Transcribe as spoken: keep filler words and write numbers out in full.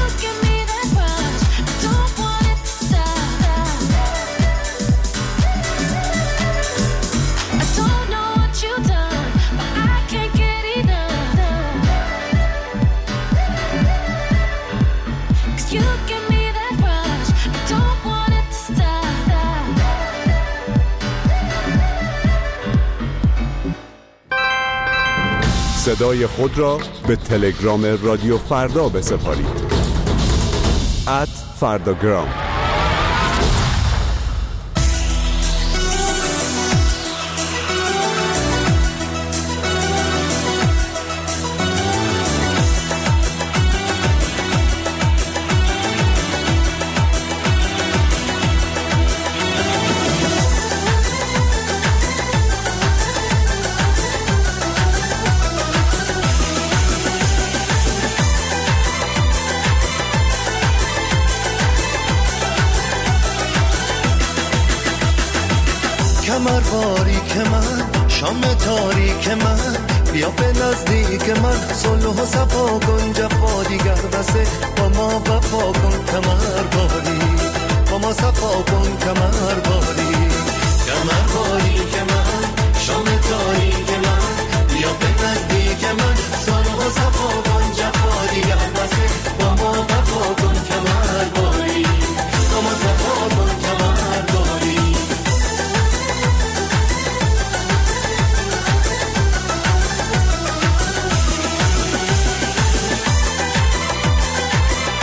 صدای خود را به تلگرام رادیو فردا بسپارید. ات فرداگرام. کمر باریک من، شام تاریک من، بیا به نزدیک من، صلح و صفا کن، جفا دیگر بسه، با ما وفا کن، کمر باری با ما صفا کن، کمر باری کمر باریک من، شام تاریک من، بیا به نزدیک من، صلح و صفا کن،